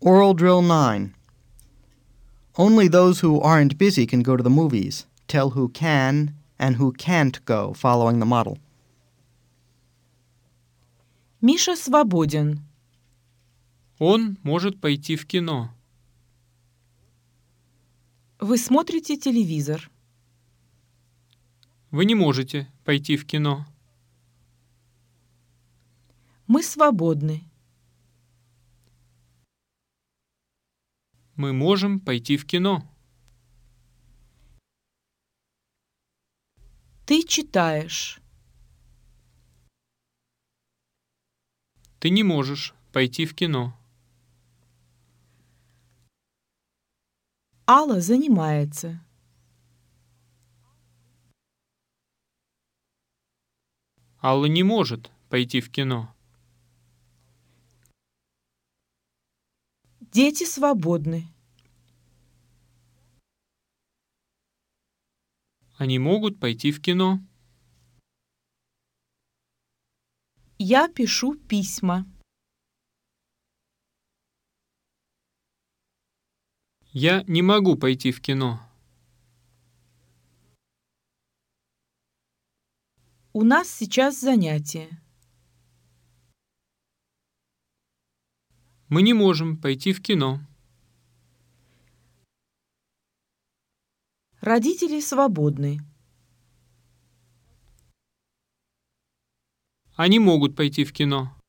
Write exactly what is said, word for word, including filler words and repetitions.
Oral Drill nine. Only those who aren't busy can go to the movies. Tell who can and who can't go, following the model. Миша свободен. Он может пойти в кино. Вы смотрите телевизор. Вы не можете пойти в кино. Мы свободны. Мы можем пойти в кино. Ты читаешь. Ты не можешь пойти в кино. Алла занимается. Алла не может пойти в кино. Дети свободны. Они могут пойти в кино. Я пишу письма. Я не могу пойти в кино. У нас сейчас занятие. Мы не можем пойти в кино. Родители свободны. Они могут пойти в кино.